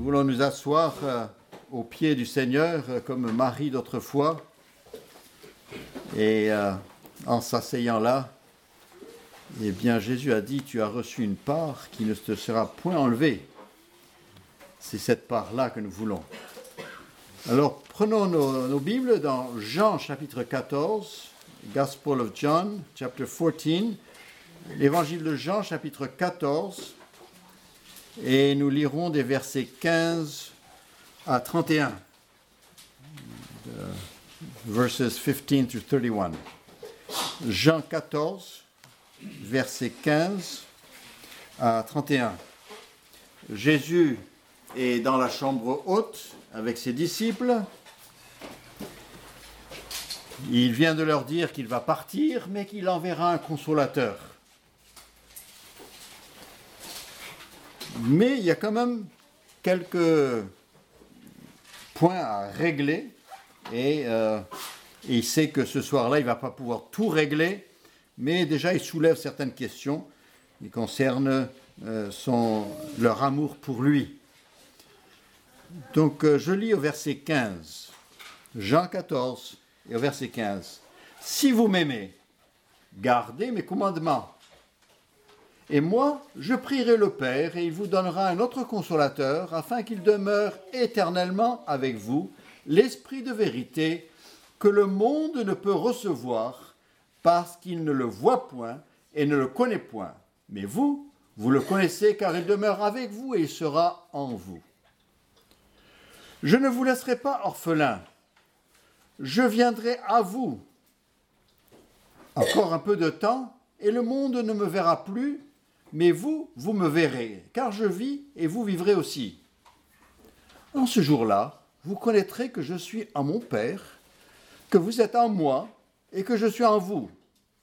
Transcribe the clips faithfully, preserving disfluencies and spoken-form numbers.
Nous voulons nous asseoir euh, au pied du Seigneur euh, comme Marie d'autrefois. Et euh, en s'asseyant là, eh bien Jésus a dit, tu as reçu une part qui ne te sera point enlevée. C'est cette part-là que nous voulons. Alors prenons nos, nos Bibles dans Jean chapitre quatorze, Gospel of John, chapter fourteen, l'Évangile de Jean chapitre quatorze, et nous lirons des versets quinze à trente et un. Verses fifteen to thirty-one. Jean quatorze, versets quinze à trente et un. Jésus est dans la chambre haute avec ses disciples. Il vient de leur dire qu'il va partir, mais qu'il enverra un consolateur. Mais il y a quand même quelques points à régler. Et, euh, et il sait que ce soir-là, il ne va pas pouvoir tout régler, mais déjà, il soulève certaines questions qui concernent euh, son, leur amour pour lui. Donc, euh, je lis au verset quinze, Jean quatorze, et au verset quinze. « Si vous m'aimez, gardez mes commandements. Et moi, je prierai le Père, et il vous donnera un autre consolateur, afin qu'il demeure éternellement avec vous, l'Esprit de vérité, que le monde ne peut recevoir, parce qu'il ne le voit point et ne le connaît point. Mais vous, vous le connaissez, car il demeure avec vous et il sera en vous. Je ne vous laisserai pas orphelins, je viendrai à vous. Encore un peu de temps, et le monde ne me verra plus, mais vous, vous me verrez, car je vis et vous vivrez aussi. En ce jour-là, vous connaîtrez que je suis en mon Père, que vous êtes en moi et que je suis en vous.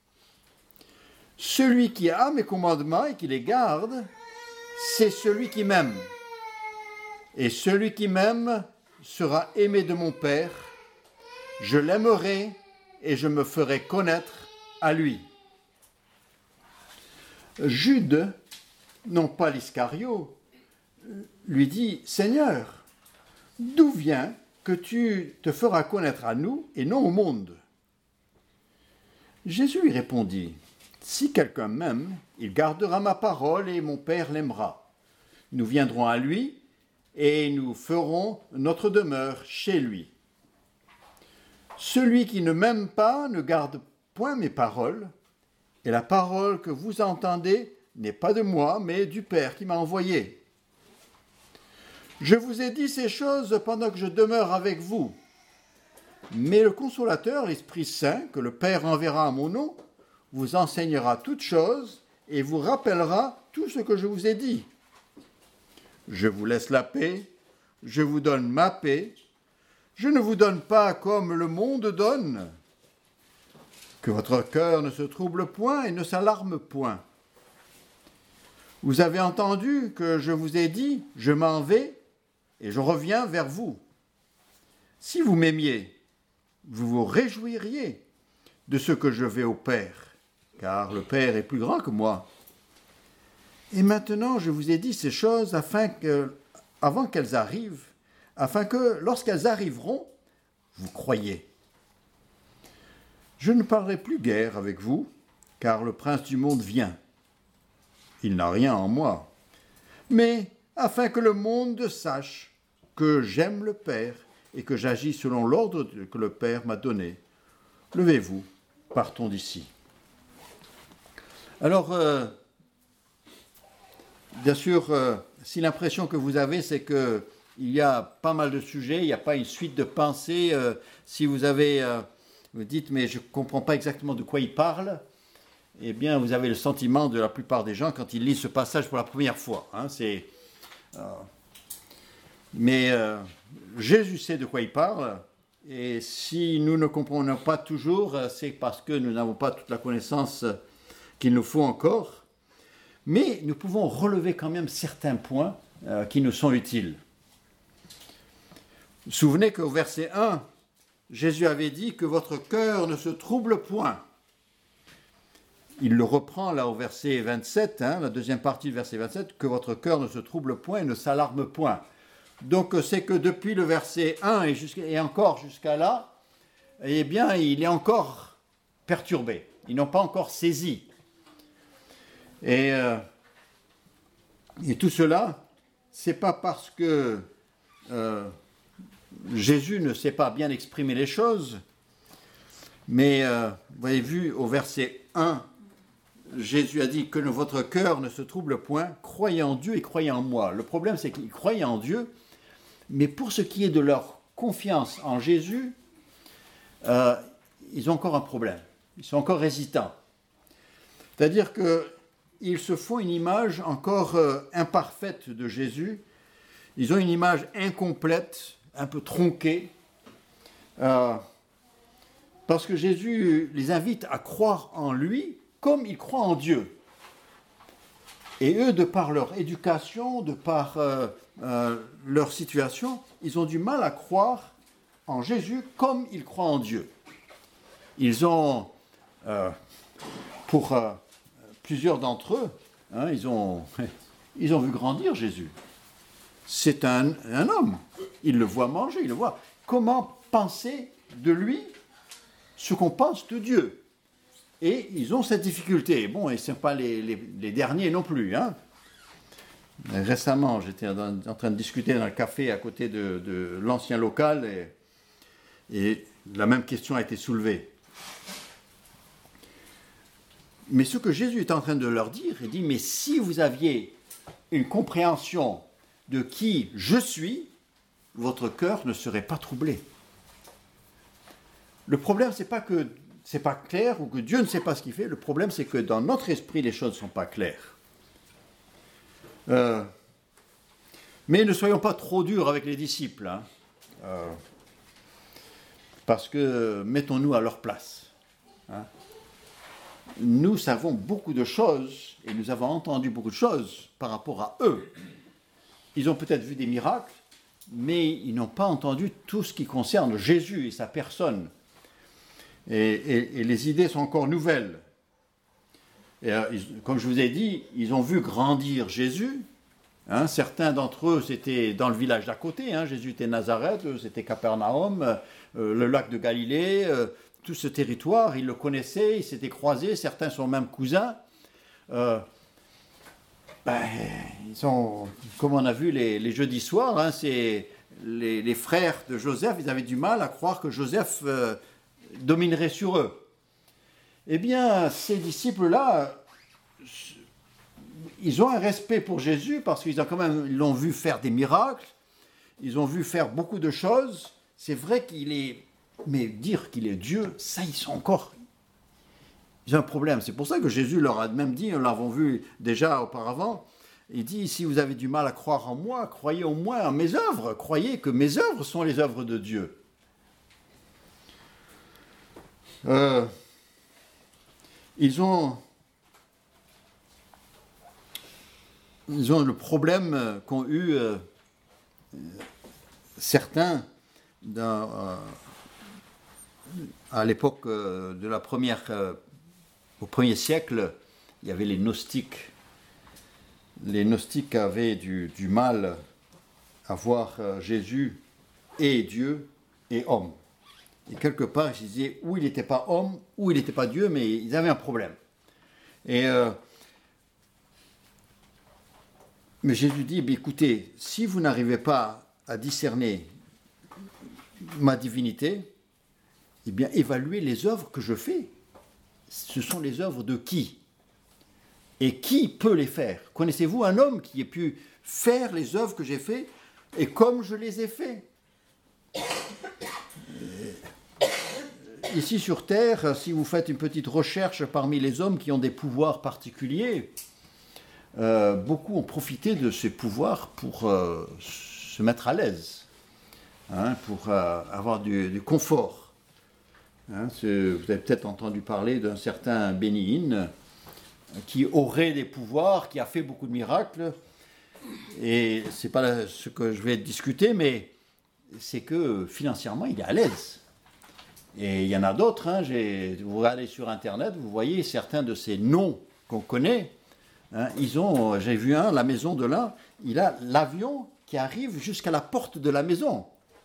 Celui qui a mes commandements et qui les garde, c'est celui qui m'aime. Et celui qui m'aime sera aimé de mon Père. Je l'aimerai et je me ferai connaître à lui. Jude, non pas l'Iscario, lui dit « Seigneur, d'où vient que tu te feras connaître à nous et non au monde ?» Jésus lui répondit, « Si quelqu'un m'aime, il gardera ma parole et mon Père l'aimera. Nous viendrons à lui et nous ferons notre demeure chez lui. Celui qui ne m'aime pas ne garde point mes paroles, et la parole que vous entendez n'est pas de moi, mais du Père qui m'a envoyé. Je vous ai dit ces choses pendant que je demeure avec vous. Mais le Consolateur, l'Esprit Saint, que le Père enverra à mon nom, vous enseignera toutes choses et vous rappellera tout ce que je vous ai dit. Je vous laisse la paix, je vous donne ma paix. Je ne vous donne pas comme le monde donne. Que votre cœur ne se trouble point et ne s'alarme point. Vous avez entendu que je vous ai dit, je m'en vais et je reviens vers vous. Si vous m'aimiez, vous vous réjouiriez de ce que je vais au Père, car le Père est plus grand que moi. Et maintenant, je vous ai dit ces choses afin que, avant qu'elles arrivent, afin que, lorsqu'elles arriveront, vous croyiez. Je ne parlerai plus guère avec vous, car le prince du monde vient. Il n'a rien en moi, mais afin que le monde sache que j'aime le Père et que j'agis selon l'ordre que le Père m'a donné. Levez-vous, partons d'ici. Alors, euh, bien sûr, euh, si l'impression que vous avez, c'est qu'il y a pas mal de sujets, il n'y a pas une suite de pensées, euh, si vous avez... Euh, vous dites, mais je ne comprends pas exactement de quoi il parle, eh bien, vous avez le sentiment de la plupart des gens quand ils lisent ce passage pour la première fois. Hein, c'est, euh, mais euh, Jésus sait de quoi il parle, et si nous ne comprenons pas toujours, c'est parce que nous n'avons pas toute la connaissance qu'il nous faut encore, mais nous pouvons relever quand même certains points euh, qui nous sont utiles. Vous vous souvenez qu'au verset un, Jésus avait dit que votre cœur ne se trouble point. Il le reprend là au verset vingt-sept, hein, la deuxième partie du verset vingt-sept, que votre cœur ne se trouble point et ne s'alarme point. Donc c'est que depuis le verset un et, et encore jusqu'à là, eh bien, il est encore perturbé. Ils n'ont pas encore saisi. Et, euh, et tout cela, c'est pas parce que euh, Jésus ne sait pas bien exprimer les choses, mais euh, vous avez vu au verset un, Jésus a dit que votre cœur ne se trouble point, croyez en Dieu et croyez en moi. Le problème, c'est qu'ils croyaient en Dieu, mais pour ce qui est de leur confiance en Jésus, euh, ils ont encore un problème. Ils sont encore hésitants. C'est-à-dire qu'ils se font une image encore euh, imparfaite de Jésus. Ils ont une image incomplète, un peu tronquée, euh, parce que Jésus les invite à croire en lui comme ils croient en Dieu. Et eux, de par leur éducation, de par euh, euh, leur situation, ils ont du mal à croire en Jésus comme ils croient en Dieu. Ils ont, euh, pour euh, plusieurs d'entre eux, hein, ils, ont, ils ont vu grandir Jésus. C'est un, un homme. Ils le voient manger, ils le voient. Comment penser de lui ce qu'on pense de Dieu? Et ils ont cette difficulté. Bon, et ce ne sont pas les, les, les derniers non plus. Hein. Récemment, j'étais en, en train de discuter dans le café à côté de, de l'ancien local et, et la même question a été soulevée. Mais ce que Jésus est en train de leur dire, il dit, mais si vous aviez une compréhension de qui je suis, votre cœur ne serait pas troublé. Le problème, ce n'est pas que ce n'est pas clair ou que Dieu ne sait pas ce qu'il fait. Le problème, c'est que dans notre esprit, les choses ne sont pas claires. Euh, mais ne soyons pas trop durs avec les disciples. Hein, euh, parce que mettons-nous à leur place. Hein. Nous savons beaucoup de choses et nous avons entendu beaucoup de choses par rapport à eux. Ils ont peut-être vu des miracles, mais ils n'ont pas entendu tout ce qui concerne Jésus et sa personne. Et, et, et les idées sont encore nouvelles. Et, euh, ils, comme je vous ai dit, ils ont vu grandir Jésus. Hein, certains d'entre eux, c'était dans le village d'à côté. Hein, Jésus était Nazareth, c'était Capernaum, euh, le lac de Galilée, euh, tout ce territoire, ils le connaissaient, ils s'étaient croisés, certains sont même cousins. Euh, ben, ils sont, comme on a vu les, les jeudis soirs, hein, c'est les, les frères de Joseph, ils avaient du mal à croire que Joseph euh, dominerait sur eux. Eh bien, ces disciples-là, ils ont un respect pour Jésus parce qu'ils ont quand même, ils l'ont vu faire des miracles, ils ont vu faire beaucoup de choses. C'est vrai qu'il est, mais dire qu'il est Dieu, ça, ils sont encore, ils ont un problème. C'est pour ça que Jésus leur a même dit, nous l'avons vu déjà auparavant, il dit, si vous avez du mal à croire en moi, croyez au moins en mes œuvres, croyez que mes œuvres sont les œuvres de Dieu. Euh, ils ont ils ont le problème qu'ont eu euh, certains dans, euh, à l'époque euh, de la première euh, au premier siècle, il y avait les gnostiques. Les gnostiques avaient du, du mal à voir euh, Jésus et Dieu et homme. Et quelque part, ils disaient, ou il n'était pas homme, ou il n'était pas Dieu, mais ils avaient un problème. Et, euh, mais Jésus dit, écoutez, si vous n'arrivez pas à discerner ma divinité, eh bien, évaluez les œuvres que je fais. Ce sont les œuvres de qui? Et qui peut les faire? Connaissez-vous un homme qui ait pu faire les œuvres que j'ai faites et comme je les ai faites? Ici sur Terre, si vous faites une petite recherche parmi les hommes qui ont des pouvoirs particuliers, euh, beaucoup ont profité de ces pouvoirs pour euh, se mettre à l'aise, hein, pour euh, avoir du, du confort. Hein, vous avez peut-être entendu parler d'un certain Béni-Hinn qui aurait des pouvoirs, qui a fait beaucoup de miracles, et ce n'est pas ce que je vais discuter, mais c'est que financièrement, il est à l'aise. Et il y en a d'autres, hein, vous regardez sur Internet, vous voyez certains de ces noms qu'on connaît, hein, ils ont, j'ai vu un, la maison de l'un, il a l'avion qui arrive jusqu'à la porte de la maison.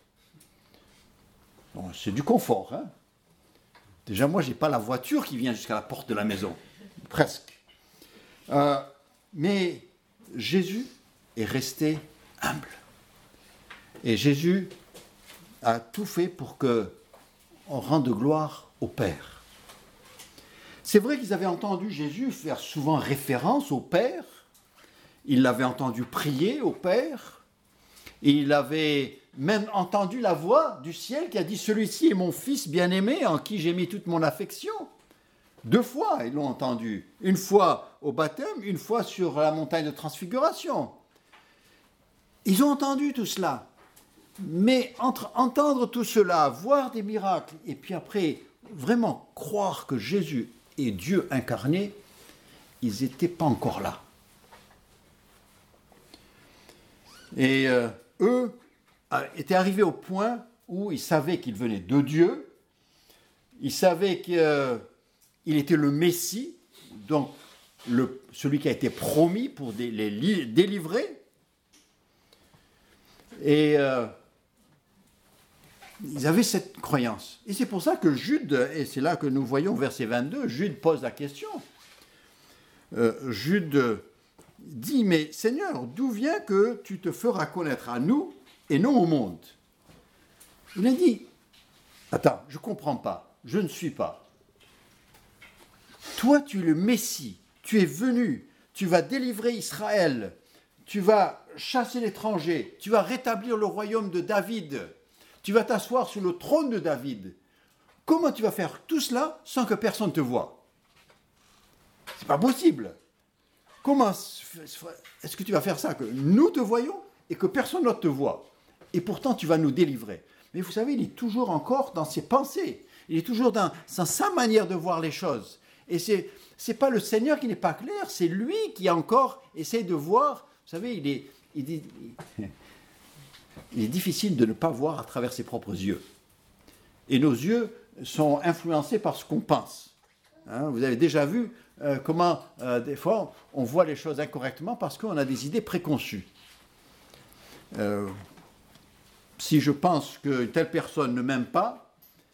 Bon, c'est du confort. Hein? Déjà, moi, je n'ai pas la voiture qui vient jusqu'à la porte de la maison. Presque. Euh, mais Jésus est resté humble. Et Jésus a tout fait pour qu'on rende gloire au Père. C'est vrai qu'ils avaient entendu Jésus faire souvent référence au Père. Il l'avait entendu prier au Père. Il avait même entendu la voix du ciel qui a dit « Celui-ci est mon fils bien-aimé en qui j'ai mis toute mon affection ». Deux fois, ils l'ont entendu. Une fois au baptême, une fois sur la montagne de transfiguration. Ils ont entendu tout cela. Mais entre entendre tout cela, voir des miracles, et puis après, vraiment croire que Jésus est Dieu incarné, ils n'étaient pas encore là. Et euh, eux étaient arrivés au point où ils savaient qu'ils venaient de Dieu, ils savaient qu'il euh, était le Messie, donc le, celui qui a été promis pour des, les li, délivrer. Et euh, ils avaient cette croyance. Et c'est pour ça que Jude, et c'est là que nous voyons verset vingt-deux, Jude pose la question. Euh, Jude dit, mais Seigneur, d'où vient que tu te feras connaître à nous et non au monde? Il a dit, attends, je ne comprends pas, je ne suis pas. Toi, tu es le Messie, tu es venu, tu vas délivrer Israël, tu vas chasser l'étranger, tu vas rétablir le royaume de David, tu vas t'asseoir sur le trône de David. Comment tu vas faire tout cela sans que personne te voie? C'est pas possible. Comment est-ce que tu vas faire ça, que nous te voyons et que personne d'autre te voit? Et pourtant, tu vas nous délivrer. Mais vous savez, il est toujours encore dans ses pensées. Il est toujours dans, dans sa manière de voir les choses. Et ce n'est pas le Seigneur qui n'est pas clair, c'est lui qui encore essaie de voir. Vous savez, il est, il, est, il est difficile de ne pas voir à travers ses propres yeux. Et nos yeux sont influencés par ce qu'on pense. Hein, vous avez déjà vu euh, comment, euh, des fois, on voit les choses incorrectement parce qu'on a des idées préconçues. Euh, si je pense qu'une telle personne ne m'aime pas,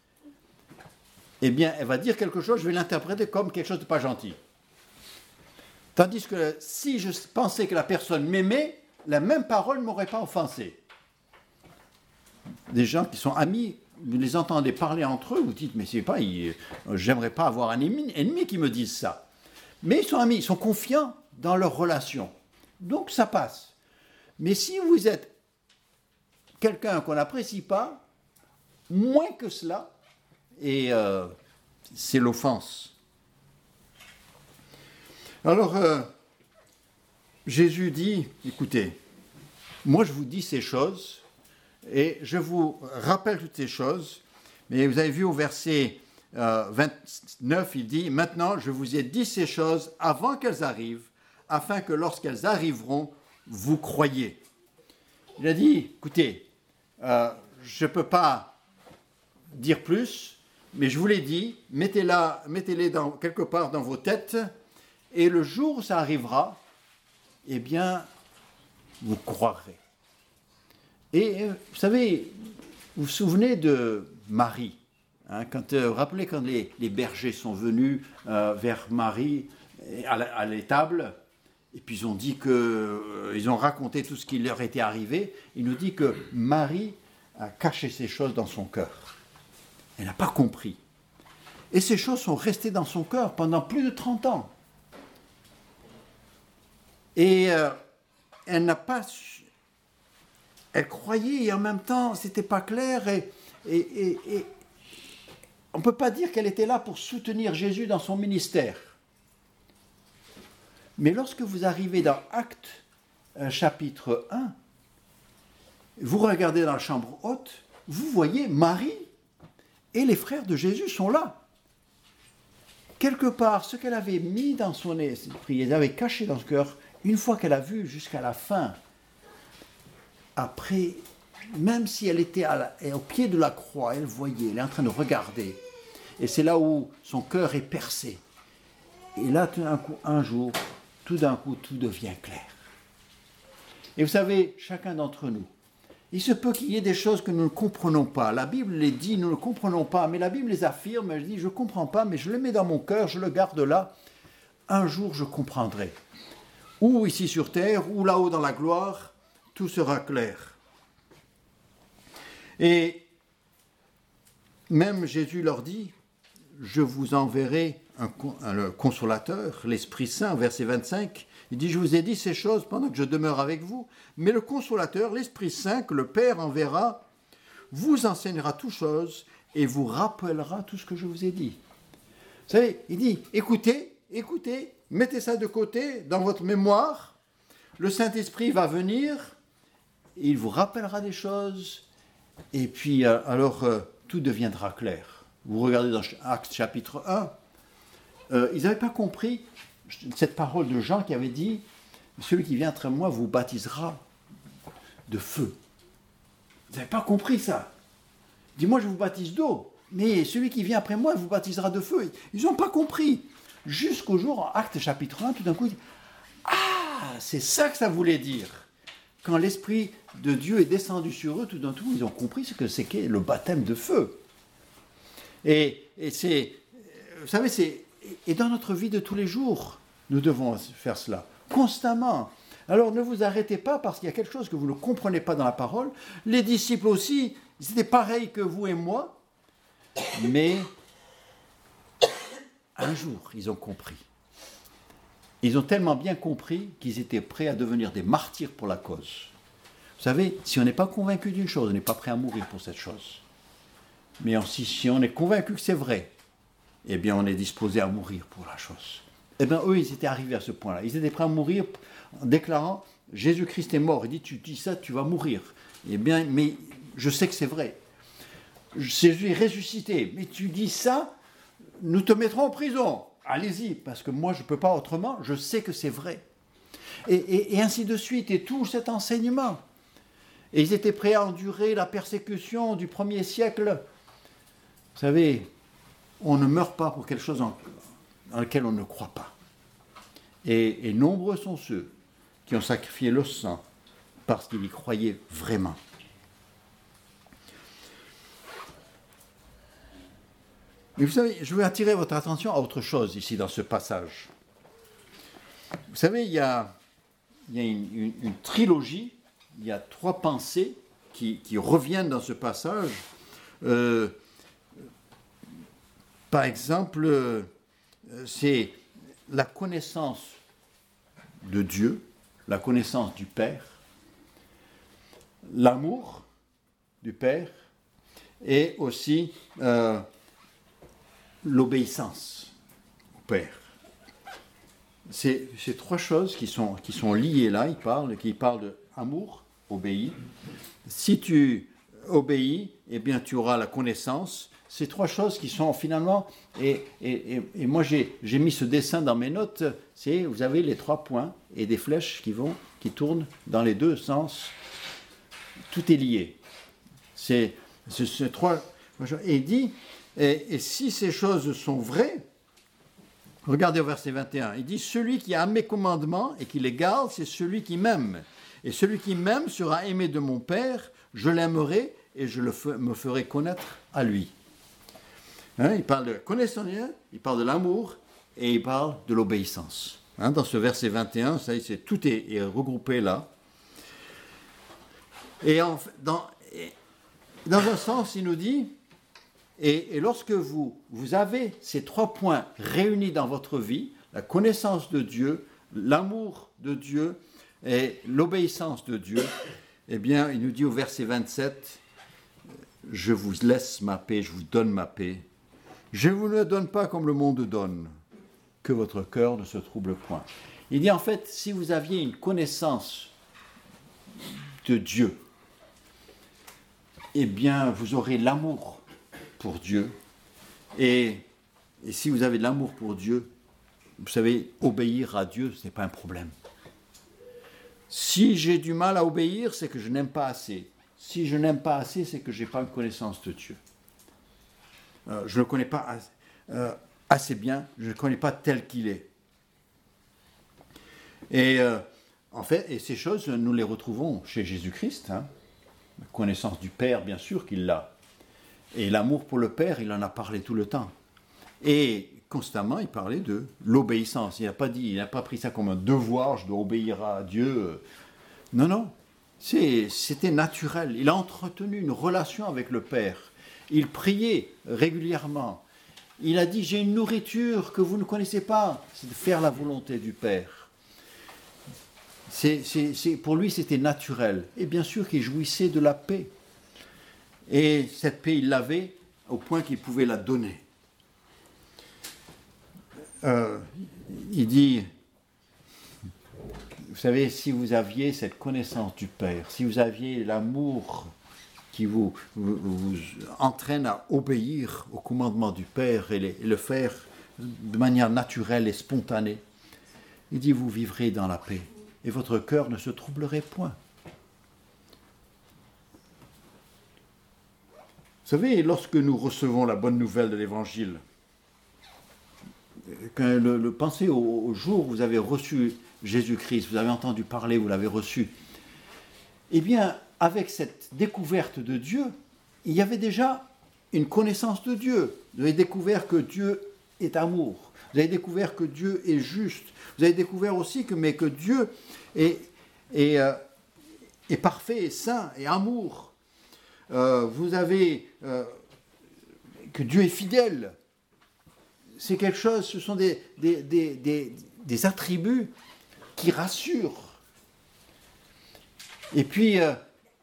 eh bien, elle va dire quelque chose, je vais l'interpréter comme quelque chose de pas gentil. Tandis que si je pensais que la personne m'aimait, la même parole ne m'aurait pas offensé. Des gens qui sont amis, vous les entendez parler entre eux, vous dites, mais c'est pas, il, j'aimerais pas avoir un ennemi, ennemi qui me dise ça. Mais ils sont amis, ils sont confiants dans leur relation. Donc ça passe. Mais si vous êtes quelqu'un qu'on n'apprécie pas, moins que cela, et euh, c'est l'offense. Alors, euh, Jésus dit, écoutez, moi je vous dis ces choses, et je vous rappelle toutes ces choses, mais vous avez vu au verset euh, vingt-neuf, il dit, maintenant je vous ai dit ces choses avant qu'elles arrivent, afin que lorsqu'elles arriveront, vous croyiez. Il a dit, écoutez, euh, je ne peux pas dire plus, mais je vous l'ai dit, mettez-la, mettez-les dans, quelque part dans vos têtes, et le jour où ça arrivera, eh bien, vous croirez. Et vous savez, vous vous souvenez de Marie, hein, quand, euh, vous rappelez quand les, les bergers sont venus euh, vers Marie à l'étable, et puis ils ont dit que, euh, ils ont raconté tout ce qui leur était arrivé, il nous dit que Marie a caché ces choses dans son cœur. Elle n'a pas compris. Et ces choses sont restées dans son cœur pendant plus de trente ans. Et euh, elle n'a pas su, elle croyait et en même temps c'était pas clair et, et, et, et on ne peut pas dire qu'elle était là pour soutenir Jésus dans son ministère. Mais lorsque vous arrivez dans Actes euh, chapitre un, vous regardez dans la chambre haute, vous voyez Marie et les frères de Jésus sont là. Quelque part, ce qu'elle avait mis dans son esprit, elle avait caché dans son cœur, une fois qu'elle a vu jusqu'à la fin, après, même si elle était à la, au pied de la croix, elle voyait, elle est en train de regarder. Et c'est là où son cœur est percé. Et là, tout d'un coup, un jour, tout d'un coup, tout devient clair. Et vous savez, chacun d'entre nous, il se peut qu'il y ait des choses que nous ne comprenons pas. La Bible les dit, nous ne comprenons pas, mais la Bible les affirme. Elle dit, je ne comprends pas, mais je le mets dans mon cœur, je le garde là. Un jour, je comprendrai. Ou ici sur terre, ou là-haut dans la gloire, tout sera clair. Et même Jésus leur dit, je vous enverrai un, un, le consolateur, l'Esprit Saint, verset vingt-cinq. Il dit, je vous ai dit ces choses pendant que je demeure avec vous, mais le consolateur, l'Esprit Saint, que le Père enverra, vous enseignera toutes choses et vous rappellera tout ce que je vous ai dit. Vous savez, il dit, écoutez, écoutez, mettez ça de côté dans votre mémoire, le Saint-Esprit va venir, il vous rappellera des choses, et puis euh, alors euh, tout deviendra clair. Vous regardez dans Actes chapitre un, euh, ils n'avaient pas compris cette parole de Jean qui avait dit, celui qui vient après moi vous baptisera de feu. Vous n'avez pas compris ça. Il dit, moi je vous baptise d'eau, mais celui qui vient après moi vous baptisera de feu. Ils n'ont pas compris. Jusqu'au jour, en Actes chapitre un, tout d'un coup, ils disent, ah, c'est ça que ça voulait dire. Quand l'Esprit de Dieu est descendu sur eux, tout d'un coup, ils ont compris ce que c'est qu'est le baptême de feu. Et, et c'est, vous savez, c'est, et dans notre vie de tous les jours, nous devons faire cela, constamment. Alors ne vous arrêtez pas parce qu'il y a quelque chose que vous ne comprenez pas dans la parole. Les disciples aussi, c'était pareil que vous et moi, mais un jour, ils ont compris. Ils ont tellement bien compris qu'ils étaient prêts à devenir des martyrs pour la cause. Vous savez, si on n'est pas convaincu d'une chose, on n'est pas prêt à mourir pour cette chose. Mais si, si on est convaincu que c'est vrai, eh bien on est disposé à mourir pour la chose. Eh bien eux, ils étaient arrivés à ce point-là. Ils étaient prêts à mourir en déclarant, Jésus-Christ est mort. Il dit, tu dis ça, tu vas mourir. Eh bien, mais je sais que c'est vrai. Jésus est ressuscité. Mais tu dis ça, nous te mettrons en prison. Allez-y, parce que moi, je ne peux pas autrement. Je sais que c'est vrai. Et, et, et ainsi de suite. Et tout cet enseignement. Et ils étaient prêts à endurer la persécution du premier siècle. Vous savez, on ne meurt pas pour quelque chose en, dans lequel on ne croit pas. Et, et nombreux sont ceux qui ont sacrifié leur sang parce qu'ils y croyaient vraiment. Mais vous savez, je veux attirer votre attention à autre chose ici dans ce passage. Vous savez, il y a, il y a une, une, une trilogie, il y a trois pensées qui, qui reviennent dans ce passage. Euh, par exemple, euh, c'est la connaissance de Dieu, la connaissance du Père, l'amour du Père et aussi euh, l'obéissance au Père. C'est ces trois choses qui sont, qui sont liées là, il parle, qui parle d'amour, obéis. Si tu obéis, eh bien tu auras la connaissance. Ces trois choses qui sont finalement, et, et, et, et moi j'ai, j'ai mis ce dessin dans mes notes, c'est, vous avez les trois points et des flèches qui vont, qui tournent dans les deux sens. Tout est lié. C'est, c'est, c'est trois, et il dit, et, et si ces choses sont vraies, regardez au verset vingt et un, il dit, celui qui a mes commandements et qui les garde, c'est celui qui m'aime. Et celui qui m'aime sera aimé de mon Père, je l'aimerai et je le fe- me ferai connaître à lui. Hein, il parle de connaissance, il parle de l'amour et il parle de l'obéissance. Hein, dans ce verset vingt et un, ça, c'est, tout est, est regroupé là. Et, en, dans, et dans un sens, il nous dit, et, et lorsque vous, vous avez ces trois points réunis dans votre vie, la connaissance de Dieu, l'amour de Dieu et l'obéissance de Dieu, eh bien, il nous dit au verset vingt-sept, je vous laisse ma paix, je vous donne ma paix. Je ne vous la donne pas comme le monde donne, que votre cœur ne se trouble point. Il dit en fait, si vous aviez une connaissance de Dieu, eh bien, vous aurez l'amour pour Dieu. Et, et si vous avez de l'amour pour Dieu, vous savez, obéir à Dieu, ce n'est pas un problème. Si j'ai du mal à obéir, c'est que je n'aime pas assez. Si je n'aime pas assez, c'est que je n'ai pas une connaissance de Dieu. Euh, je ne le connais pas assez, euh, assez bien, je ne le connais pas tel qu'il est. Et euh, en fait, et ces choses, nous les retrouvons chez Jésus-Christ. Hein. La connaissance du Père, bien sûr qu'il l'a. Et l'amour pour le Père, il en a parlé tout le temps. Et constamment, il parlait de l'obéissance. Il n'a pas dit, il n'a pas pris ça comme un devoir, je dois obéir à Dieu. Non, non. C'est, c'était naturel. Il a entretenu une relation avec le Père. Il priait régulièrement. Il a dit, j'ai une nourriture que vous ne connaissez pas, c'est de faire la volonté du Père. C'est, c'est, c'est, pour lui, c'était naturel. Et bien sûr qu'il jouissait de la paix. Et cette paix, il l'avait au point qu'il pouvait la donner. Euh, il dit, vous savez, si vous aviez cette connaissance du Père, si vous aviez l'amour qui vous, vous, vous entraîne à obéir au commandement du Père et, les, et le faire de manière naturelle et spontanée, il dit, vous vivrez dans la paix et votre cœur ne se troublerait point. Vous savez, lorsque nous recevons la bonne nouvelle de l'Évangile, quand le, le, pensez au, au jour où vous avez reçu Jésus-Christ, vous avez entendu parler, vous l'avez reçu, eh bien, avec cette découverte de Dieu, il y avait déjà une connaissance de Dieu. Vous avez découvert que Dieu est amour. Vous avez découvert que Dieu est juste. Vous avez découvert aussi que, mais que Dieu est, est, euh, est parfait, est saint, est amour. Euh, vous avez euh, que Dieu est fidèle. C'est quelque chose, ce sont des, des, des, des, des attributs qui rassurent. Et puis, euh,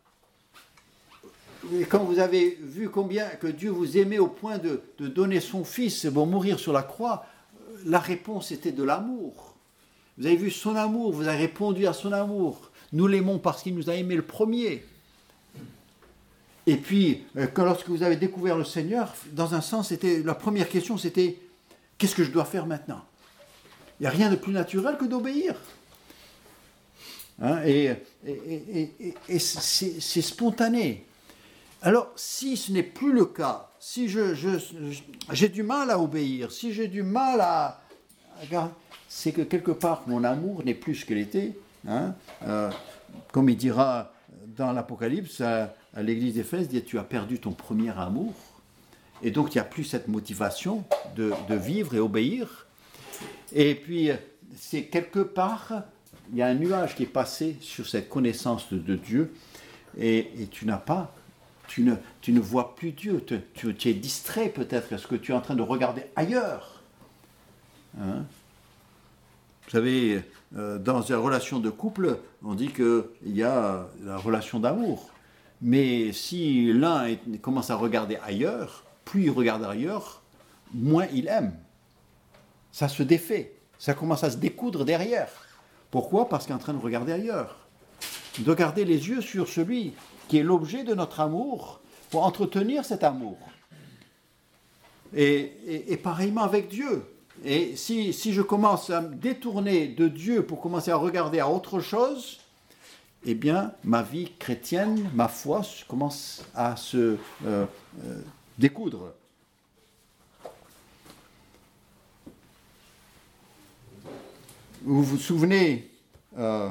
quand vous avez vu combien que Dieu vous aimait au point de, de donner son Fils pour mourir sur la croix, la réponse était de l'amour. Vous avez vu son amour, vous avez répondu à son amour. Nous l'aimons parce qu'il nous a aimés le premier. Et puis, quand, lorsque vous avez découvert le Seigneur, dans un sens, c'était, la première question, c'était « Qu'est-ce que je dois faire maintenant ?» Il n'y a rien de plus naturel que d'obéir. Hein, et et, et, et, et c'est, c'est spontané. Alors, si ce n'est plus le cas, si je, je, je, j'ai du mal à obéir, si j'ai du mal à... à c'est que quelque part, mon amour n'est plus ce qu'il était. Hein, euh, comme il dira dans l'Apocalypse à, à l'église d'Éphèse, il dit, tu as perdu ton premier amour. Et donc, il n'y a plus cette motivation de, de vivre et obéir. Et puis, c'est quelque part, il y a un nuage qui est passé sur cette connaissance de, de Dieu. Et, et tu n'as pas... Tu ne, tu ne vois plus Dieu, tu, tu, tu es distrait peut-être, est-ce que tu es en train de regarder ailleurs hein? Vous savez, euh, dans une relation de couple, on dit qu'il y a la relation d'amour. Mais si l'un est, commence à regarder ailleurs, plus il regarde ailleurs, moins il aime. Ça se défait, ça commence à se découdre derrière. Pourquoi ? Parce qu'il est en train de regarder ailleurs. De garder les yeux sur celui qui est l'objet de notre amour, pour entretenir cet amour. Et, et, et pareillement avec Dieu. Et si, si je commence à me détourner de Dieu pour commencer à regarder à autre chose, eh bien, ma vie chrétienne, ma foi commence à se euh, euh, découdre. Vous vous souvenez euh,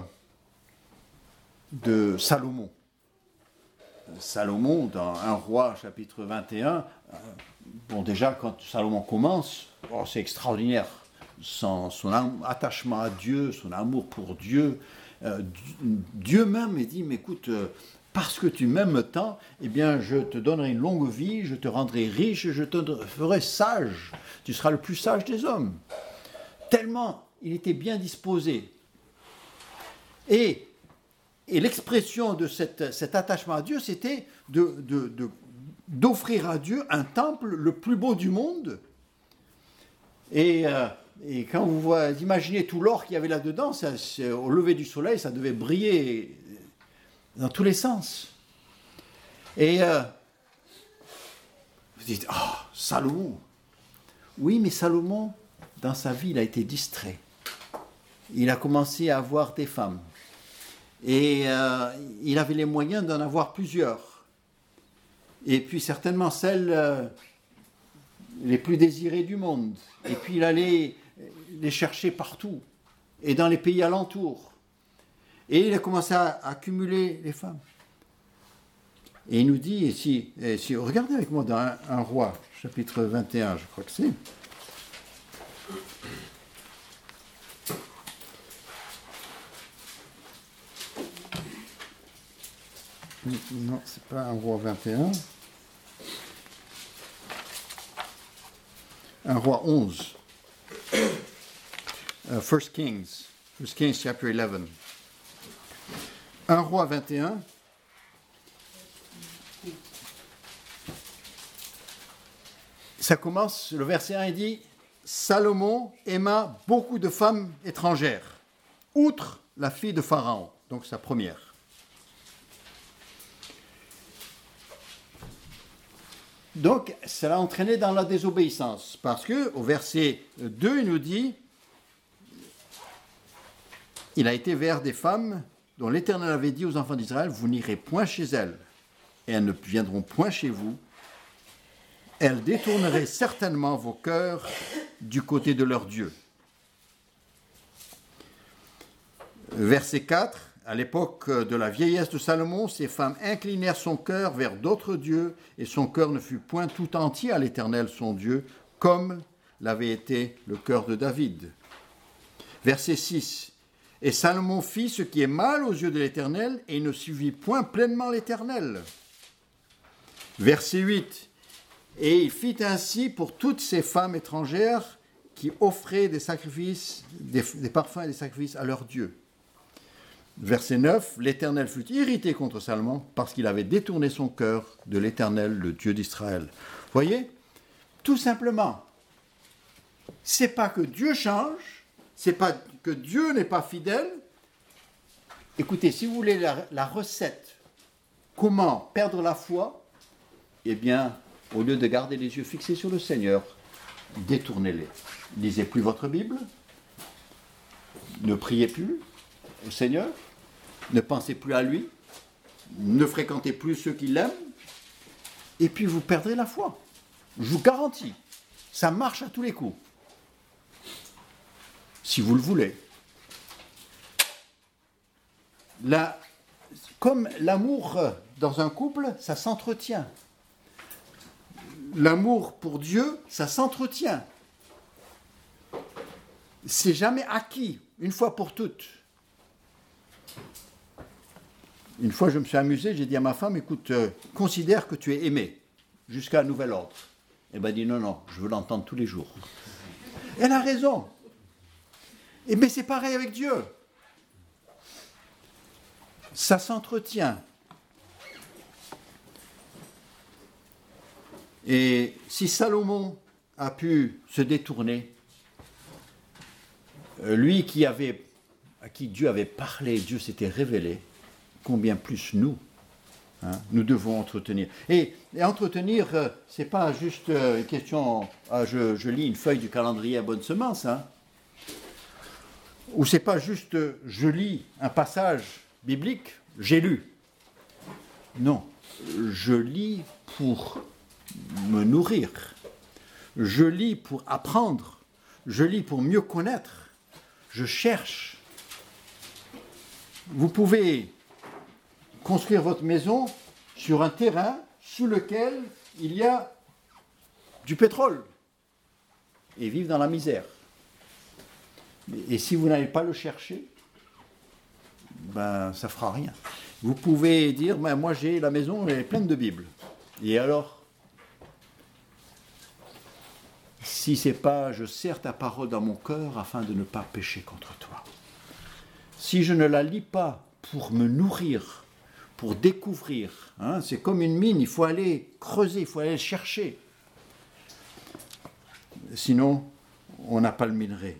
de Salomon. Salomon, dans un roi, chapitre vingt et un, euh, bon déjà, quand Salomon commence, oh, c'est extraordinaire. Son, son am- attachement à Dieu, son amour pour Dieu. Euh, Dieu même, il dit, mais écoute, euh, parce que tu m'aimes tant, eh bien, je te donnerai une longue vie, je te rendrai riche, je te ferai sage. Tu seras le plus sage des hommes. Tellement, il était bien disposé. Et Et l'expression de cette, cet attachement à Dieu, c'était de, de, de, d'offrir à Dieu un temple le plus beau du monde. Et, euh, et quand vous voyez, imaginez tout l'or qu'il y avait là-dedans, ça, au lever du soleil, ça devait briller dans tous les sens. Et euh, vous dites, ah, oh, Salomon. Oui, mais Salomon, dans sa vie, il a été distrait. Il a commencé à avoir des femmes. Et euh, il avait les moyens d'en avoir plusieurs. Et puis certainement celles euh, les plus désirées du monde. Et puis il allait les chercher partout, et dans les pays alentours. Et il a commencé à accumuler les femmes. Et il nous dit, et si, et si regardez avec moi dans un, un roi, chapitre vingt et un, je crois que c'est. Non, c'est pas un roi vingt et un. Un roi onze. Uh, First Kings. First Kings, chapter eleven. Un roi vingt et un. Ça commence, le verset un, il dit « Salomon aima beaucoup de femmes étrangères, outre la fille de Pharaon. » Donc sa première. Donc, ça l'a entraîné dans la désobéissance, parce qu'au verset deux, il nous dit « Il a été vers des femmes dont l'Éternel avait dit aux enfants d'Israël, vous n'irez point chez elles, et elles ne viendront point chez vous. Elles détourneraient certainement vos cœurs du côté de leur Dieu. » Verset quatre. À l'époque de la vieillesse de Salomon, ces femmes inclinèrent son cœur vers d'autres dieux, et son cœur ne fut point tout entier à l'Éternel son Dieu, comme l'avait été le cœur de David. Verset six. Et Salomon fit ce qui est mal aux yeux de l'Éternel, et il ne suivit point pleinement l'Éternel. Verset huit. Et il fit ainsi pour toutes ces femmes étrangères qui offraient des sacrifices, des, des parfums et des sacrifices à leurs dieux. Verset neuf, l'Éternel fut irrité contre Salomon parce qu'il avait détourné son cœur de l'Éternel, le Dieu d'Israël. Voyez, tout simplement, c'est pas que Dieu change, c'est pas que Dieu n'est pas fidèle. Écoutez, si vous voulez la, la recette, comment perdre la foi, eh bien, au lieu de garder les yeux fixés sur le Seigneur, détournez-les. Lisez plus votre Bible, ne priez plus au Seigneur, ne pensez plus à lui, ne fréquentez plus ceux qui l'aiment, et puis vous perdrez la foi. Je vous garantis, ça marche à tous les coups. Si vous le voulez. La, comme l'amour dans un couple, ça s'entretient. L'amour pour Dieu, ça s'entretient. C'est jamais acquis, une fois pour toutes. Une fois, je me suis amusé, j'ai dit à ma femme, écoute, euh, considère que tu es aimé, jusqu'à nouvel ordre. Elle m'a dit, non, non, je veux l'entendre tous les jours. Elle a raison. Et bien, c'est pareil avec Dieu. Ça s'entretient. Et si Salomon a pu se détourner, lui qui avait, à qui Dieu avait parlé, Dieu s'était révélé, combien plus nous, hein, nous devons entretenir. Et, et entretenir, euh, ce n'est pas juste euh, une question, ah, je, je lis une feuille du calendrier à bonne semence, hein, ou ce n'est pas juste, euh, je lis un passage biblique, j'ai lu. Non, je lis pour me nourrir, je lis pour apprendre, je lis pour mieux connaître, je cherche. Vous pouvez construire votre maison sur un terrain sous lequel il y a du pétrole et vivre dans la misère. Et si vous n'allez pas le chercher, ben ça ne fera rien. Vous pouvez dire, ben, moi j'ai la maison, elle est pleine de Bibles. Et alors, si c'est pas, je serre ta parole dans mon cœur afin de ne pas pécher contre toi. Si je ne la lis pas pour me nourrir, pour découvrir, hein, c'est comme une mine, il faut aller creuser, il faut aller chercher. Sinon, on n'a pas le minerai.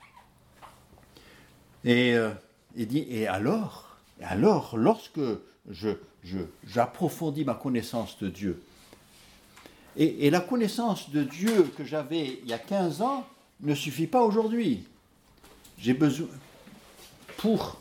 Et, euh, il dit, et alors, et alors, lorsque je, je, j'approfondis ma connaissance de Dieu, et, et la connaissance de Dieu que j'avais il y a quinze ans ne suffit pas aujourd'hui. J'ai besoin, pour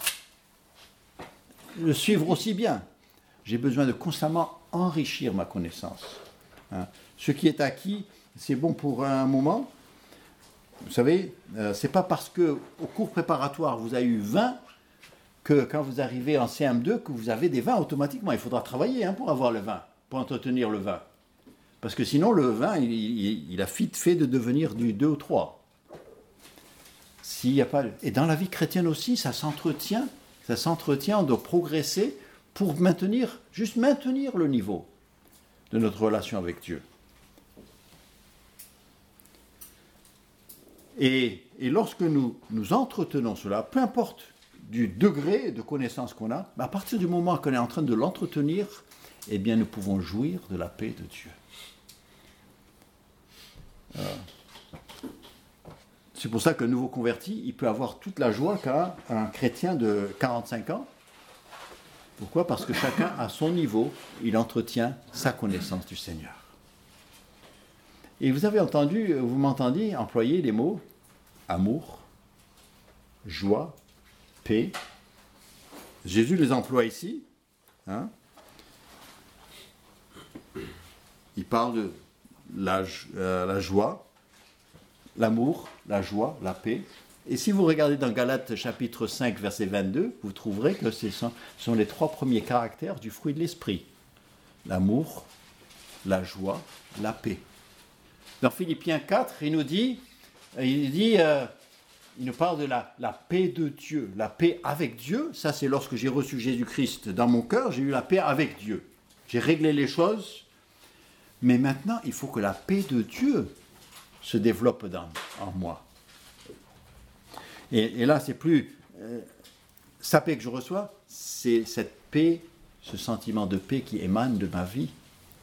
le suivre aussi bien, j'ai besoin de constamment enrichir ma connaissance. Hein. Ce qui est acquis, c'est bon pour un moment. Vous savez, euh, c'est pas parce que au cours préparatoire vous avez eu vingt que quand vous arrivez en C M deux, que vous avez des vins automatiquement. Il faudra travailler hein, pour avoir le vin, pour entretenir le vin. Parce que sinon, le vin, il, il, il a vite fait de devenir du deux ou trois. S'il y a pas... Et dans la vie chrétienne aussi, ça s'entretient. Ça s'entretient, on doit progresser pour maintenir, juste maintenir le niveau de notre relation avec Dieu. Et, et lorsque nous, nous entretenons cela, peu importe du degré de connaissance qu'on a, à partir du moment qu'on est en train de l'entretenir, eh bien nous pouvons jouir de la paix de Dieu. Euh, c'est pour ça qu'un nouveau converti, il peut avoir toute la joie qu'a un chrétien de quarante-cinq ans. Pourquoi ? Parce que chacun, à son niveau, il entretient sa connaissance du Seigneur. Et vous avez entendu, vous m'entendez employer les mots amour, joie, paix. Jésus les emploie ici. Hein? Il parle de la, euh, la joie, l'amour, la joie, la paix. Et si vous regardez dans Galates chapitre cinq, verset vingt-deux, vous trouverez que ce sont, ce sont les trois premiers caractères du fruit de l'esprit. L'amour, la joie, la paix. Dans Philippiens quatre, il nous dit, il, dit, euh, il nous parle de la, la paix de Dieu, la paix avec Dieu. Ça, c'est lorsque j'ai reçu Jésus-Christ dans mon cœur, j'ai eu la paix avec Dieu. J'ai réglé les choses, mais maintenant, il faut que la paix de Dieu se développe dans, en moi. Et, et là, c'est plus euh, sa paix que je reçois, c'est cette paix, ce sentiment de paix qui émane de ma vie.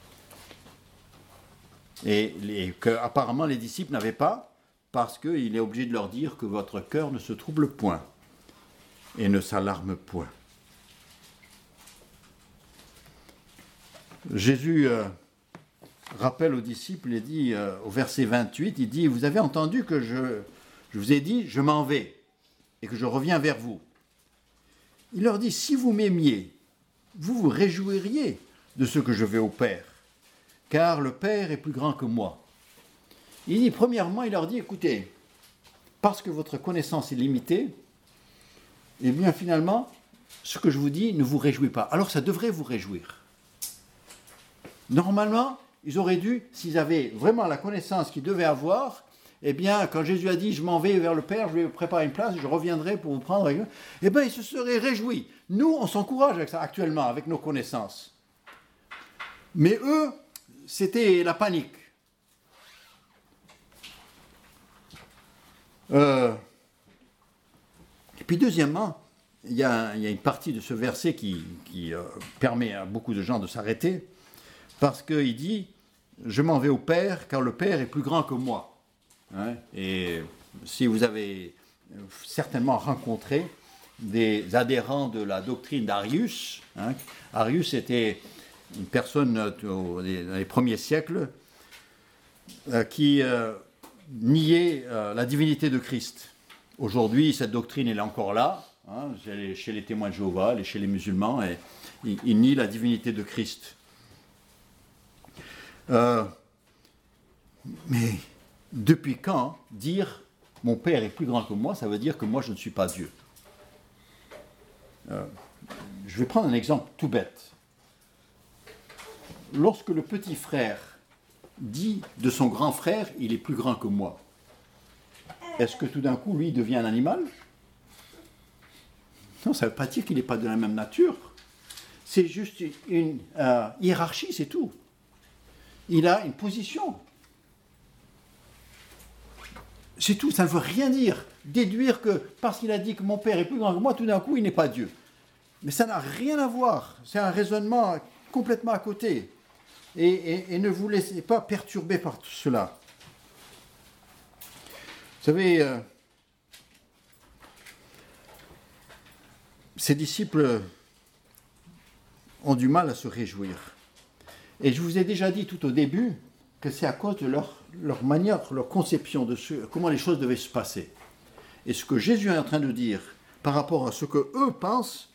Et les, que, apparemment, les disciples n'avaient pas, parce qu'il est obligé de leur dire que votre cœur ne se trouble point et ne s'alarme point. Jésus euh, rappelle aux disciples et dit, euh, au verset vingt-huit, il dit, vous avez entendu que je, je vous ai dit, je m'en vais et que je reviens vers vous. Il leur dit, si vous m'aimiez, vous vous réjouiriez de ce que je vais au Père, car le Père est plus grand que moi. Il dit, premièrement, il leur dit, écoutez, parce que votre connaissance est limitée, eh bien finalement, ce que je vous dis ne vous réjouit pas. Alors ça devrait vous réjouir. Normalement, ils auraient dû, s'ils avaient vraiment la connaissance qu'ils devaient avoir, eh bien, quand Jésus a dit, je m'en vais vers le Père, je vais vous préparer une place, je reviendrai pour vous prendre, eh bien, ils se seraient réjouis. Nous, on s'encourage avec ça actuellement, avec nos connaissances. Mais eux, c'était la panique. Euh, et puis deuxièmement, il y a, il y a une partie de ce verset qui, qui euh, permet à beaucoup de gens de s'arrêter, parce qu'il dit, je m'en vais au Père, car le Père est plus grand que moi. Hein? Et si vous avez certainement rencontré des adhérents de la doctrine d'Arius, hein, Arius était une personne dans les premiers siècles euh, qui euh, niait euh, la divinité de Christ. Aujourd'hui, cette doctrine elle est encore là, hein, chez les témoins de Jéhovah, chez les musulmans, et ils, ils nient la divinité de Christ. Euh, mais depuis quand dire « mon Père est plus grand que moi », ça veut dire que moi je ne suis pas Dieu. Euh, je vais prendre un exemple tout bête. Lorsque le petit frère dit de son grand frère « il est plus grand que moi », est-ce que tout d'un coup lui devient un animal ? Non, ça ne veut pas dire qu'il n'est pas de la même nature. C'est juste une euh, hiérarchie, c'est tout. Il a une position. C'est tout, ça ne veut rien dire. Déduire que parce qu'il a dit que mon Père est plus grand que moi, tout d'un coup, il n'est pas Dieu. Mais ça n'a rien à voir. C'est un raisonnement complètement à côté. Et, et, et ne vous laissez pas perturber par tout cela. Vous savez, euh, ces disciples ont du mal à se réjouir. Et je vous ai déjà dit tout au début que c'est à cause de leur, leur manière, leur conception de ce, comment les choses devaient se passer. Et ce que Jésus est en train de dire par rapport à ce qu'eux pensent,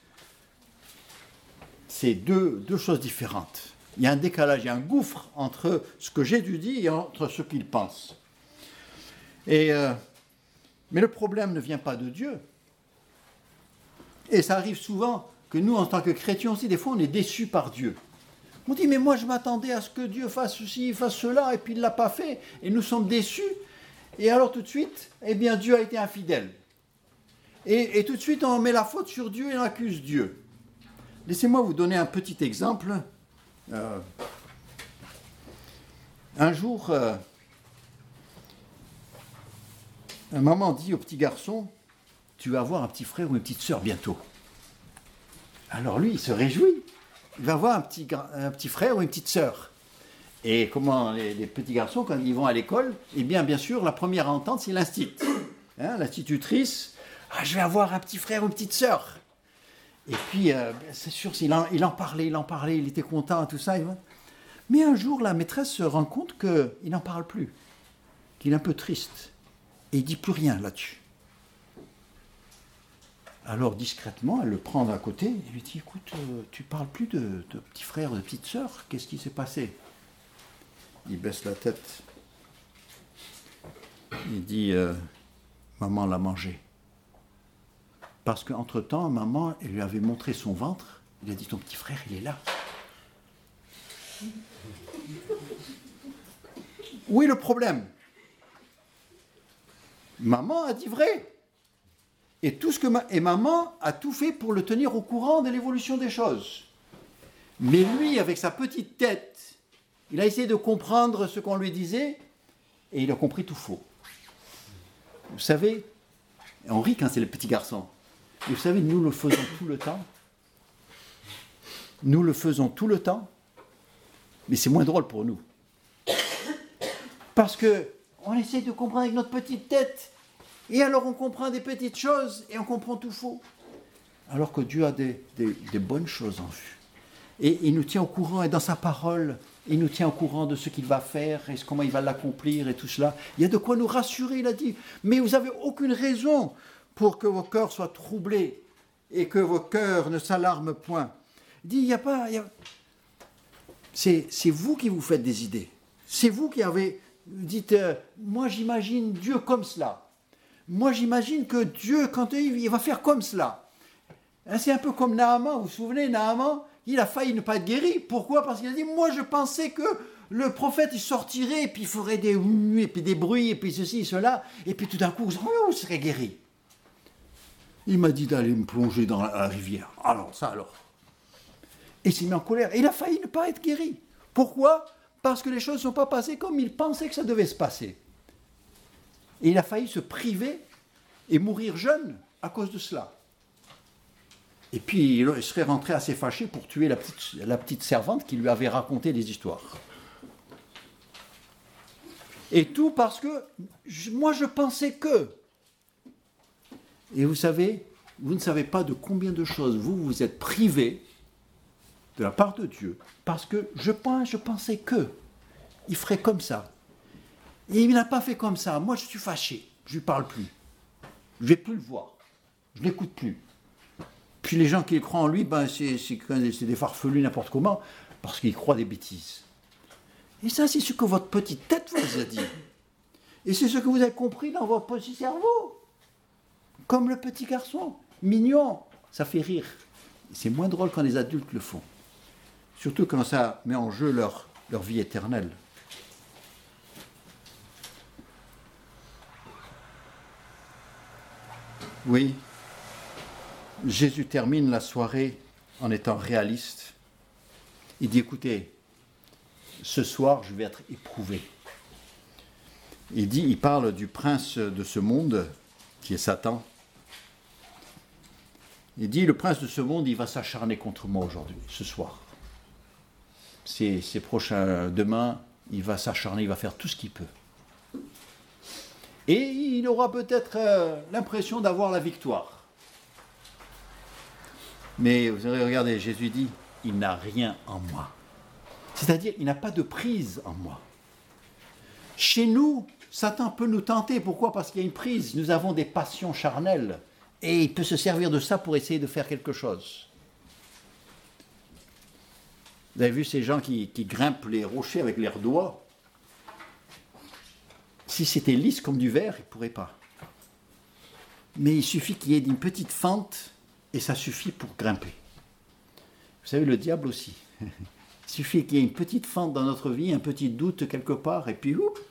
c'est deux, deux choses différentes. Il y a un décalage, il y a un gouffre entre ce que Jésus dit et entre ce qu'ils pensent. Et, euh, mais le problème ne vient pas de Dieu. Et ça arrive souvent que nous, en tant que chrétiens aussi, des fois, on est déçus par Dieu. On dit, mais moi, je m'attendais à ce que Dieu fasse ceci, fasse cela, et puis il ne l'a pas fait, et nous sommes déçus. Et alors, tout de suite, eh bien, Dieu a été infidèle. Et, et tout de suite, on met la faute sur Dieu et on accuse Dieu. Laissez-moi vous donner un petit exemple. Euh, un jour, euh, un maman dit au petit garçon, tu vas avoir un petit frère ou une petite sœur bientôt. Alors lui, il se réjouit. Il va avoir un petit, un petit frère ou une petite sœur. Et comment les, les petits garçons, quand ils vont à l'école, eh bien, bien sûr, la première à entendre, c'est l'instit. Hein, l'institutrice, ah, je vais avoir un petit frère ou une petite sœur. Et puis, euh, c'est sûr, il en, il en parlait, il en parlait, il était content, tout ça. Mais un jour, la maîtresse se rend compte qu'il n'en parle plus, qu'il est un peu triste. Et il ne dit plus rien là-dessus. Alors, discrètement, elle le prend d'un côté et lui dit, écoute, euh, tu ne parles plus de, de petit frère ou de petite sœur, qu'est-ce qui s'est passé? Il baisse la tête. Il dit, euh, maman l'a mangé. Parce qu'entre-temps, maman, elle lui avait montré son ventre. Il a dit, ton petit frère, il est là. Où est le problème? Maman a dit vrai. Et, tout ce que ma... et maman a tout fait pour le tenir au courant de l'évolution des choses. Mais lui, avec sa petite tête, il a essayé de comprendre ce qu'on lui disait et il a compris tout faux. Vous savez, on rit quand c'est le petit garçon. Et vous savez, nous le faisons tout le temps. Nous le faisons tout le temps, mais c'est moins drôle pour nous. Parce qu'on essaie de comprendre avec notre petite tête, et alors on comprend des petites choses, et on comprend tout faux. Alors que Dieu a des, des, des bonnes choses en vue. Et il nous tient au courant, et dans sa parole, il nous tient au courant de ce qu'il va faire, et comment il va l'accomplir, et tout cela. Il y a de quoi nous rassurer, il a dit. Mais vous n'avez aucune raison pour que vos cœurs soient troublés et que vos cœurs ne s'alarment point. Il dit, il n'y a pas... Il y a... C'est, c'est vous qui vous faites des idées. C'est vous qui avez... Dites, euh, moi j'imagine Dieu comme cela. Moi j'imagine que Dieu, quand il, il va faire comme cela. Hein, c'est un peu comme Naaman. Vous vous souvenez, Naaman, il a failli ne pas être guéri. Pourquoi? Parce qu'il a dit, moi je pensais que le prophète il sortirait, et puis il ferait des ouh, et puis des bruits, et puis ceci, cela, et puis tout d'un coup, vous serez guéri. Il m'a dit d'aller me plonger dans la rivière. Alors, ça alors. Et il s'est mis en colère. Et il a failli ne pas être guéri. Pourquoi? Parce que les choses ne sont pas passées comme il pensait que ça devait se passer. Et il a failli se priver et mourir jeune à cause de cela. Et puis, il serait rentré assez fâché pour tuer la petite, la petite servante qui lui avait raconté des histoires. Et tout parce que je, moi, je pensais que... Et vous savez, vous ne savez pas de combien de choses vous vous êtes privés de la part de Dieu, parce que je, pense, je pensais que il ferait comme ça. Et il n'a pas fait comme ça. Moi, je suis fâché. Je ne lui parle plus. Je ne vais plus le voir. Je ne l'écoute plus. Puis les gens qui croient en lui, ben, c'est, c'est, c'est des farfelus n'importe comment, parce qu'ils croient des bêtises. Et ça, c'est ce que votre petite tête vous a dit. Et c'est ce que vous avez compris dans votre petit cerveau. Comme le petit garçon, mignon, ça fait rire. C'est moins drôle quand les adultes le font. Surtout quand ça met en jeu leur, leur vie éternelle. Oui, Jésus termine la soirée en étant réaliste. Il dit, écoutez, ce soir, je vais être éprouvé. Il dit, il parle du prince de ce monde, qui est Satan. Il dit, le prince de ce monde, il va s'acharner contre moi aujourd'hui, ce soir. Ces, ces prochains, demain, il va s'acharner, il va faire tout ce qu'il peut. Et il aura peut-être euh, l'impression d'avoir la victoire. Mais vous avez regardé, Jésus dit, il n'a rien en moi. C'est-à-dire, il n'a pas de prise en moi. Chez nous, Satan peut nous tenter. Pourquoi? Parce qu'il y a une prise. Nous avons des passions charnelles. Et il peut se servir de ça pour essayer de faire quelque chose. Vous avez vu ces gens qui, qui grimpent les rochers avec leurs doigts? Si c'était lisse comme du verre, ils ne pourraient pas. Mais il suffit qu'il y ait une petite fente Et ça suffit pour grimper. Vous savez, le diable aussi. Il suffit qu'il y ait une petite fente dans notre vie, un petit doute quelque part, et puis, oups,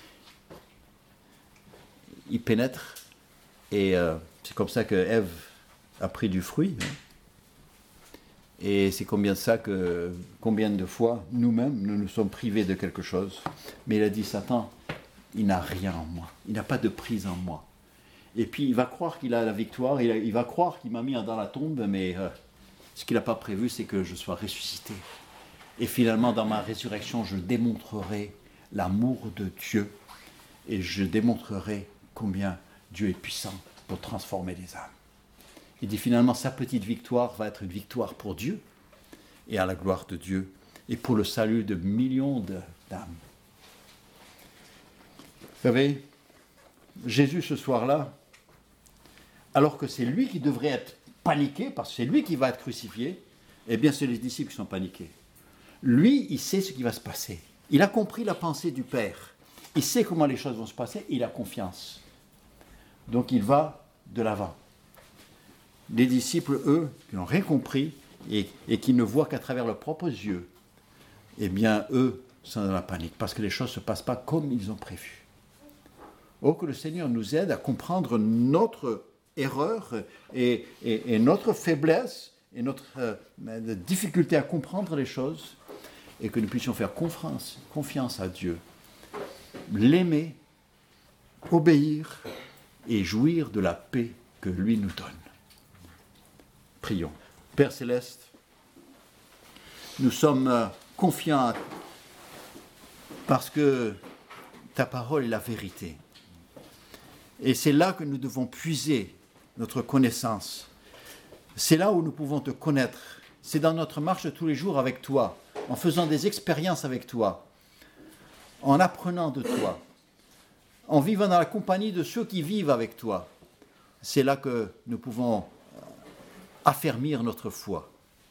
il pénètre. Et euh, c'est comme ça que Ève a pris du fruit. Hein. Et c'est combien de ça que, combien de fois, nous-mêmes, nous nous sommes privés de quelque chose. Mais il a dit, Satan, il n'a rien en moi. Il n'a pas de prise en moi. Et puis, il va croire qu'il a la victoire. Il, a, il va croire qu'il m'a mis dans la tombe, mais euh, ce qu'il n'a pas prévu, c'est que je sois ressuscité. Et finalement, dans ma résurrection, je démontrerai l'amour de Dieu. Et je démontrerai combien Dieu est puissant pour transformer les âmes. Il dit finalement, sa petite victoire va être une victoire pour Dieu et à la gloire de Dieu et pour le salut de millions de, d'âmes. Vous savez, Jésus ce soir-là, alors que c'est lui qui devrait être paniqué, parce que c'est lui qui va être crucifié, eh bien c'est les disciples qui sont paniqués. Lui, il sait ce qui va se passer. Il a compris la pensée du Père. Il sait comment les choses vont se passer, il a confiance. Donc il va de l'avant. Les disciples, eux, qui n'ont rien compris et, et qui ne voient qu'à travers leurs propres yeux, eh bien, eux, sont dans la panique parce que les choses ne se passent pas comme ils ont prévu. Oh, que le Seigneur nous aide à comprendre notre erreur et, et, et notre faiblesse et notre euh, difficulté à comprendre les choses et que nous puissions faire confiance, confiance à Dieu, l'aimer, obéir et jouir de la paix que lui nous donne. Prions. Père Céleste, nous sommes confiants parce que ta parole est la vérité. Et c'est là que nous devons puiser notre connaissance. C'est là où nous pouvons te connaître. C'est dans notre marche de tous les jours avec toi, en faisant des expériences avec toi, en apprenant de toi, en vivant dans la compagnie de ceux qui vivent avec toi. C'est là que nous pouvons affermir notre foi.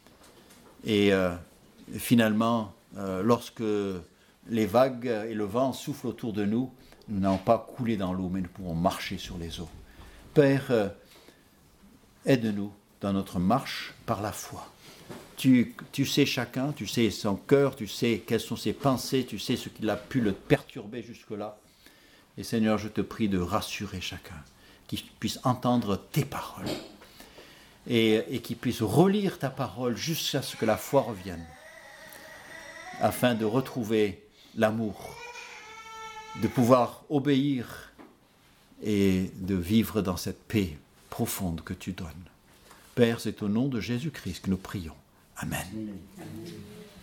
Et euh, finalement, euh, lorsque les vagues et le vent soufflent autour de nous, nous n'allons pas couler dans l'eau, mais nous pouvons marcher sur les eaux. Père, euh, aide-nous dans notre marche par la foi. Tu, tu sais chacun, tu sais son cœur, tu sais quelles sont ses pensées, tu sais ce qui a pu le perturber jusque-là. Et Seigneur, je te prie de rassurer chacun, qu'il puisse entendre tes paroles. Et, et qu'il puisse relire ta parole jusqu'à ce que la foi revienne, afin de retrouver l'amour, de pouvoir obéir et de vivre dans cette paix profonde que tu donnes. Père, c'est au nom de Jésus-Christ que nous prions. Amen. Amen.